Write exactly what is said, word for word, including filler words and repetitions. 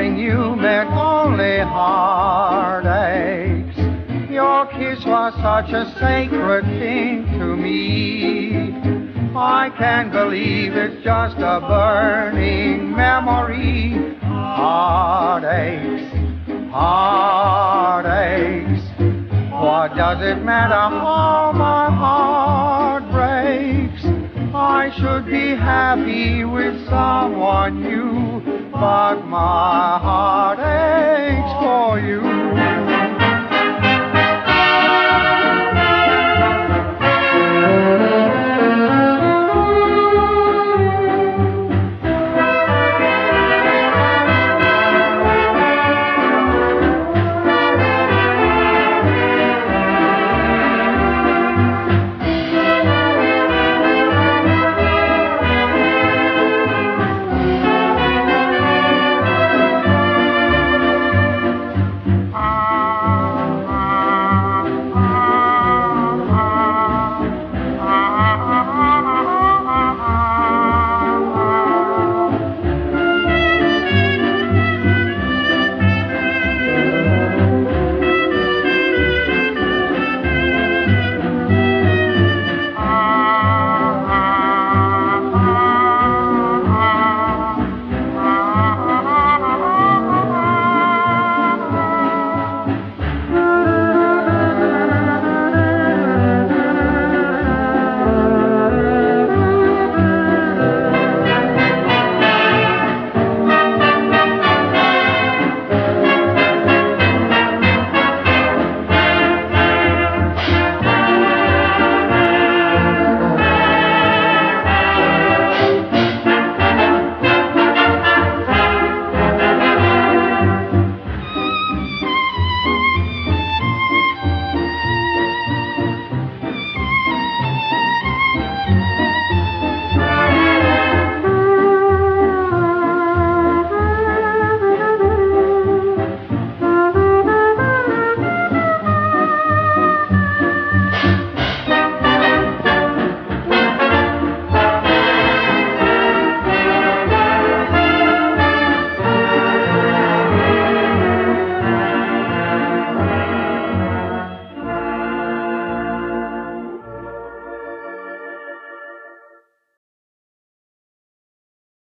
loving you meant only heartaches. Your kiss was such a sacred thing to me. I can't believe it's just a burning memory. Heartaches, heartaches. What does it matter how my heart breaks? I should be happy with someone new, but my